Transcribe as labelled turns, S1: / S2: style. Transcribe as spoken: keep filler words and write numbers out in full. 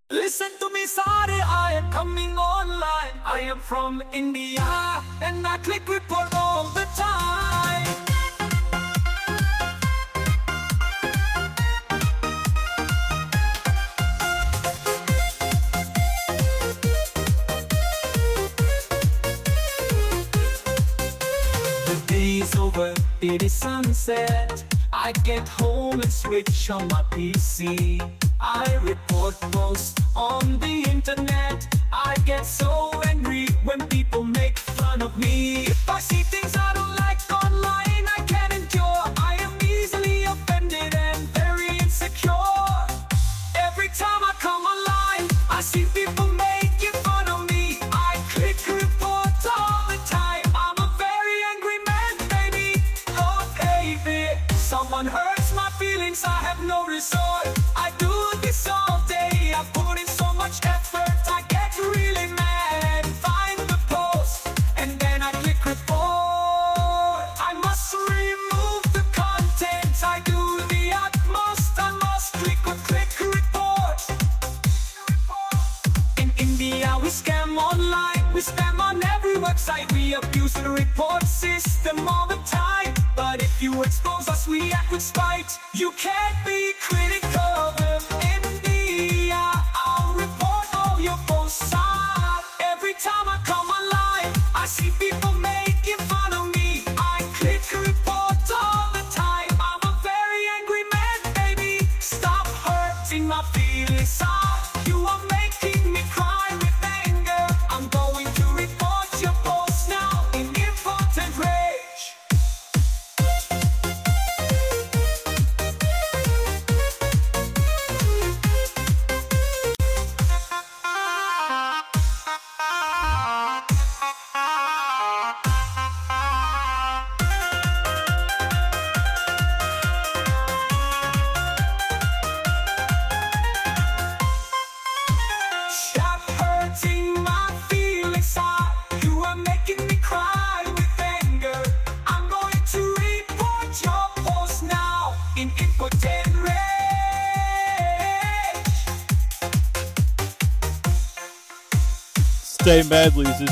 S1: Listen to me, sorry, I am coming online. I am from India and I click report all the time. The day's over, it is sunset. I get home and switch on my P C. I report posts on the internet. I get so angry when people make fun of me. If I see things I don't like online, I can't endure. I am easily offended and very insecure. Every time I come online, I see people making fun of me. I click report all the time. I'm a very angry man, baby. Oh baby, someone hurts my feelings, I have no resort. I do this all day, I put in so much effort. I get really mad, find the post, and then I click report. I must remove the content, I do the utmost. I must click or click report. In India we scam online, we spam on every website. We abuse the report system all the time. But if you expose us, we act with spite. You can't be critical of India. I'll report all your posts. Ah, every time I come online, I see people making fun of me. I click report all the time. I'm a very angry man, baby. Stop hurting my feelings. Ah, you are making me cry with anger. I'm going to report your posts now in impotent rage. Stop hurting my feelings, ah, you are making me cry with anger. I'm going to report your post now in impotent rage.
S2: Stay mad, losers.